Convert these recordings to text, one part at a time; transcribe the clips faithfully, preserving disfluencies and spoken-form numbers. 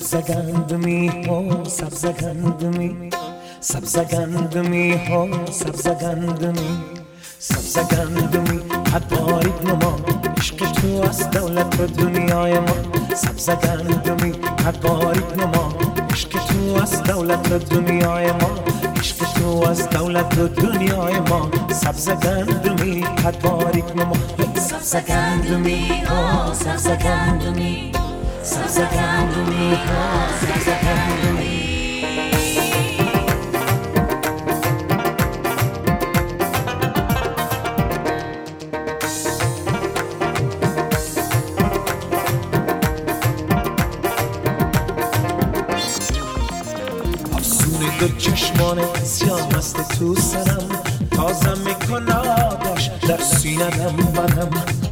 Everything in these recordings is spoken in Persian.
سبزگندمی ها سبزگندمی سبزگندمی ها سبزگندمی سبزگندمی حد باریک نما عشق تو از دولت و دنیای ما سبزگندمی حد باریک نما عشق تو از دولت و دنیای ما عشق تو از دولت و دنیای ما سبزگندمی حد باریک نما سبزگندمی ها سبزگندمی سبزگندمی ها سبزگندمی دو چشمان سیاه است تو سرم تازم میکنه آتش در سینه‌ام بدم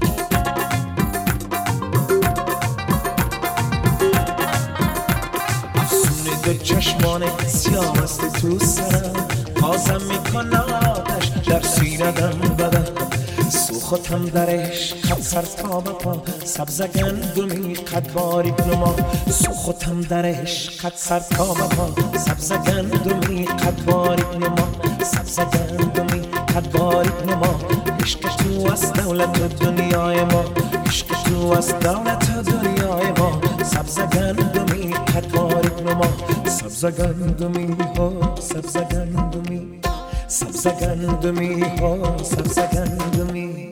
افسون دو چشمان سیاه است تو سرم تازم میکنه آتش در سینه‌ام بدم سوختم در عشق سر تا به پا سبزگندمی قد باریک نما سوختم در عشق سر تا به پا سبزگندمی قد باریک نما سبزگندمی قد باریک نما عشق تو از دولت و دنیای ما عشق تو از دولت و دنیای ما سبزگندمی قد باریک نما سبزگندمی ها سبزگندمی سبزگندمی ها سبزگندمی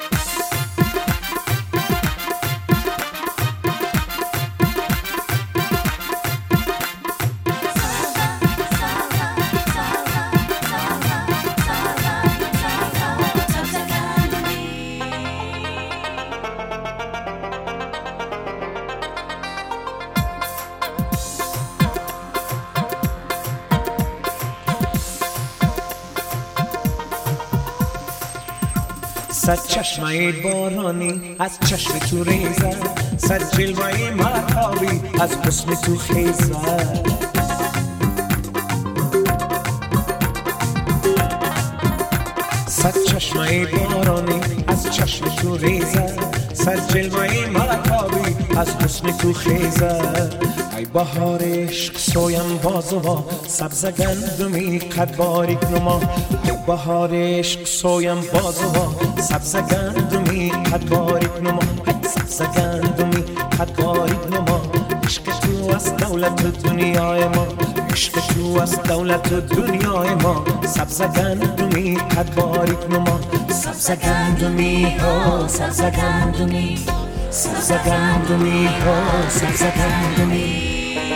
صد چشمه بارانی از چشم تو ریزد صد جلوه مهتابی از حسن تو خیزد صد چشمه بارانی از چشم تو ریزد صد جلوه مهتابی از حسن تو خیزد ای بهار عشق سویم بازوا سبزگندمی قد باریک نما ای بهار عشق سویم بازوا سبزگندمی قد باریک نما سبزگندمی قد باریک نما عشق تو از دولت و دنیای ما عشق تو از دولت و دنیای ما سبزگندمی قد باریک نما سبزگندمی ها سبزگندمی سبزگندمی ها سبزگندمی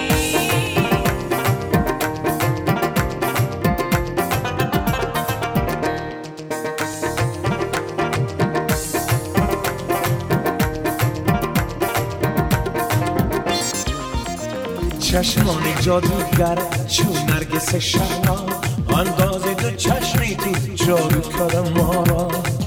چشمان جادوگر چون نرگس شما انداز دو چشمی تو جادو کردم ما را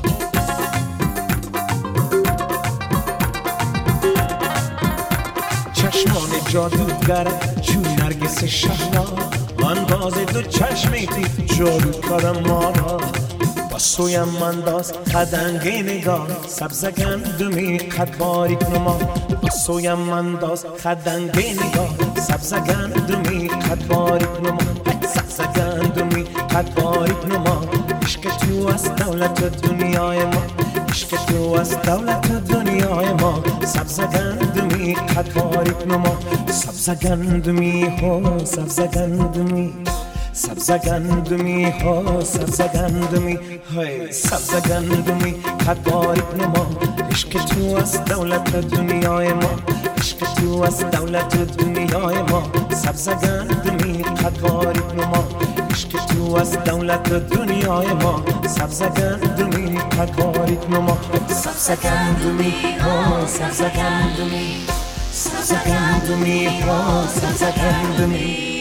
چشمان جادوگر چون نرگس شما انداز دو چشمی تو جادو کردم ما را با سویم انداز خدنگی نگاه سبزگندمی قد باریک نما با سویم انداز خدنگی نگاه سبزگندمی قد باریک نما سبزگندمی قد باریک نما عشق تو از دولت و دنیای ما عشق تو از دولت و دنیای ما سبزگندمی قد باریک نما سبزگندمی ها سبزگندمی سبزگندمی ها سبزگندمی های سبزگندمی قد باریک نما عشق تو از دولت و دنیای ما عشق تو از دولت و دنیای ما سبزگندمی قد باریک نما عشق تو از دولت و دنیای ما سبزگندمی قد باریک نما سبزگندمی ها سبزگندمی سبزگندمی ها سبزگندمی